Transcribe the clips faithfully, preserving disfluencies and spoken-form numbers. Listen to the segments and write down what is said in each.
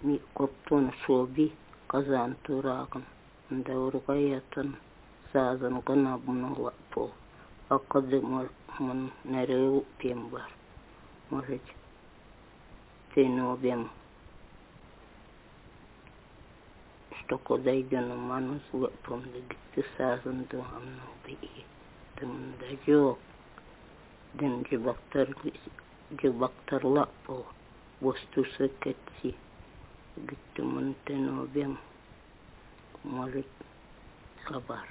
ми коптон шоби казан тураган даургаятан сазан гана бунула пол акады мон нерeu пембар может тенобем что кодайден манус лапом дегты сазан до амно би тем дажо ден жибактар жибактар лапол босту секетси гитте мон тенобем может кабар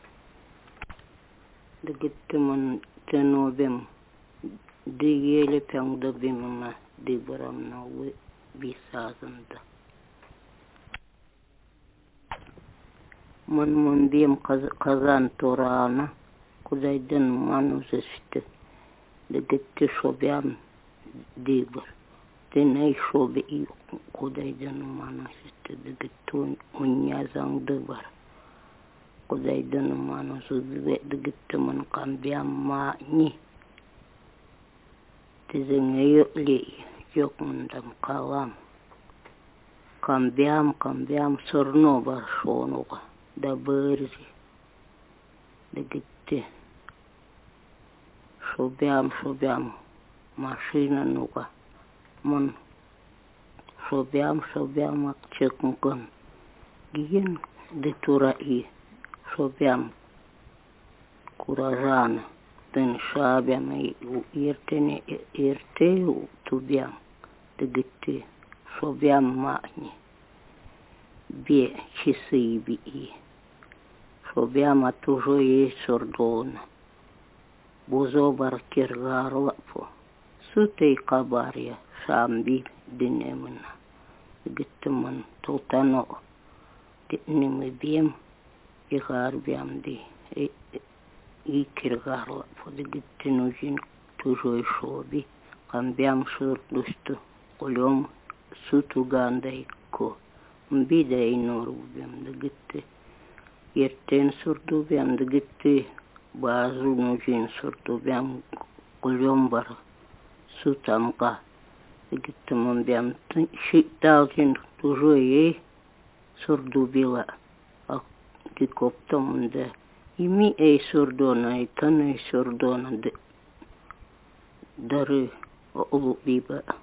дегты мон тенобем дигеле пянгда бимма дибрам на вы бисазанда мон мон бим казан турана кудайден манузеште дегты шобям дибр теней шоби и кудайден манузеште дегты унязан дибр кудайден манузеште дегты мон камбям ма ни тизенею ли ёкмундам калам камбям камбям сорно баршонуга да бырзи дегты шобям шобям машина нуга мон шобям шобям акчекмган ген детура и шобям куражана тен шабям и иртене иртеу тубям дегты шобям мани бе часы би шобям атужо и сордона бузобар киргарлапо сутей кабария шамби динемна гиттман тултано динемы бем и гарбям ди и киргарлапо дигиттинужин тужо шоби камбям шурдусту колем сутугандайко мбидей норубем дигитти ертен сурдубям дигитти базу нужин сурдубям колем бар сутамка дигиттимон бям шитталжин тужо ей сурдубила а дикоптомунда ими эй сурдона и тан эй сурдона дары улубиба